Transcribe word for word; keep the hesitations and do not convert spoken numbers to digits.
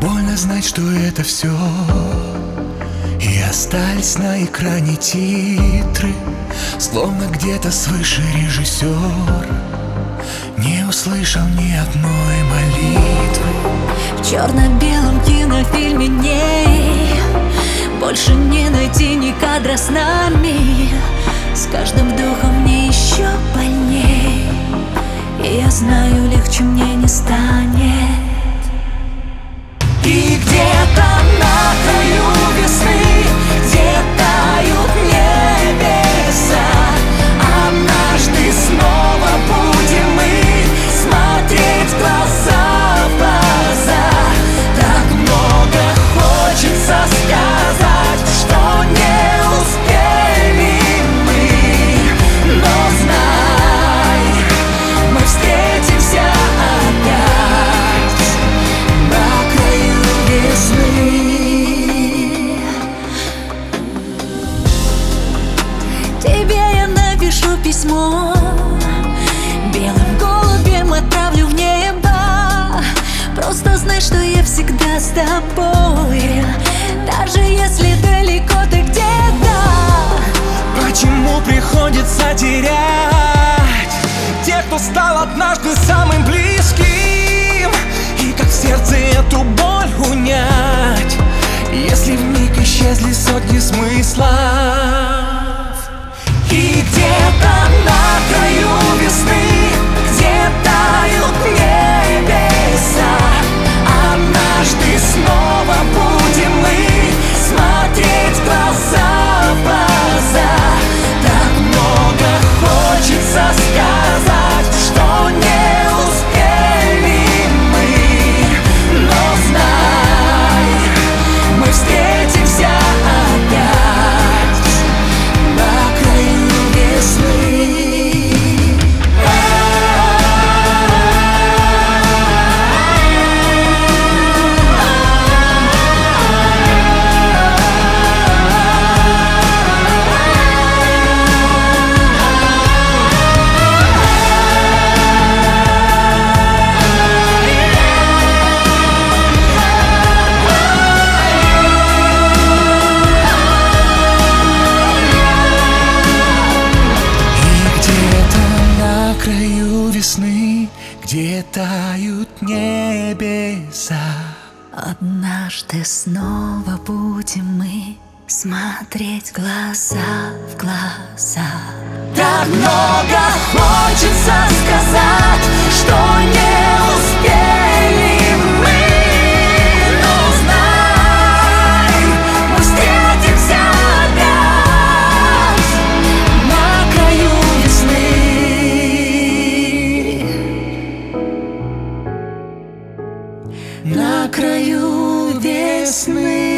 Больно знать, что это все. И остались на экране титры, словно где-то свыше режиссер не услышал ни одной молитвы. В черно-белом кинофильме ней больше не найти ни кадра с нами. С каждым вдохом мне еще больней, и я знаю, легче мне не станет. И где-то на краю весны, где тают небеса, однажды снова будем мы смотреть глаза в глаза. Так много хочется сказать, что не успели мы, но знай, мы встретимся опять на краю весны. Тебе я напишу письмо, белым голубем отправлю в небо. Просто знай, что я всегда с тобой, даже если далеко ты где-то. Почему приходится терять тех, кто стал однажды самым близким? И как в сердце эту боль унять, если вмиг исчезли сотни смыслов? И где-то на краю весны, где тают небеса, однажды снова будем мы смотреть глаза в глаза. Так много хочется сказать, что не успели мы, но знай, мы встретимся опять на краю весны. Где тают небеса, Однажды снова будем мы смотреть глаза в глаза. Так много хочется сказать, что не успели мы, но знай, мы встретимся опять на краю весны. На краю весны.